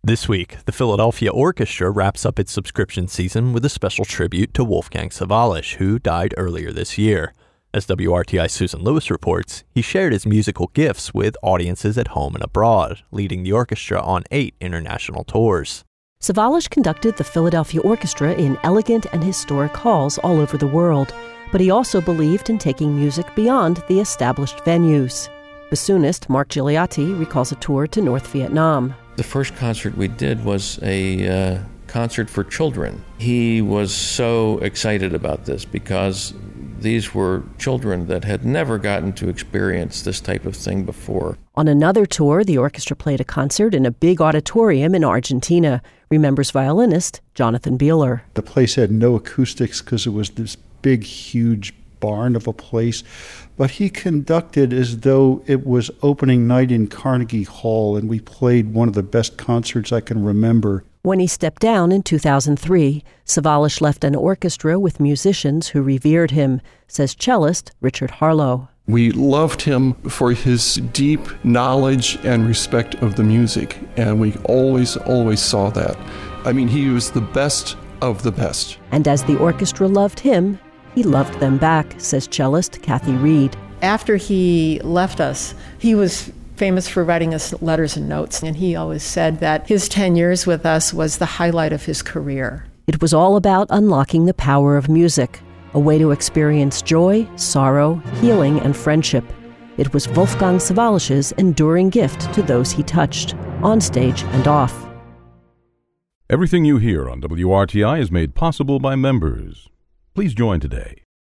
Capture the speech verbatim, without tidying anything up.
This week, the Philadelphia Orchestra wraps up its subscription season with a special tribute to Wolfgang Sawallisch, who died earlier this year. As W R T I's Susan Lewis reports, he shared his musical gifts with audiences at home and abroad, leading the orchestra on eight international tours. Sawallisch conducted the Philadelphia Orchestra in elegant and historic halls all over the world, but he also believed in taking music beyond the established venues. Bassoonist Mark Gigliotti recalls a tour to North Vietnam. The first concert we did was a uh, concert for children. He was so excited about this because these were children that had never gotten to experience this type of thing before. On another tour, the orchestra played a concert in a big auditorium in Argentina, remembers violinist Jonathan Beeler. The place had no acoustics because it was this big, huge barn of a place, but he conducted as though it was opening night in Carnegie Hall, and we played one of the best concerts I can remember. When he stepped down in two thousand three, Sawallisch left an orchestra with musicians who revered him, says cellist Richard Harlow. We loved him for his deep knowledge and respect of the music, and we always, always saw that. I mean, he was the best of the best. And as the orchestra loved him, he loved them back, says cellist Kathy Reed. After he left us, he was famous for writing us letters and notes, and he always said that his ten years with us was the highlight of his career. It was all about unlocking the power of music, a way to experience joy, sorrow, healing, and friendship. It was Wolfgang Sawallisch's enduring gift to those he touched, on stage and off. Everything you hear on W R T I is made possible by members. Please join today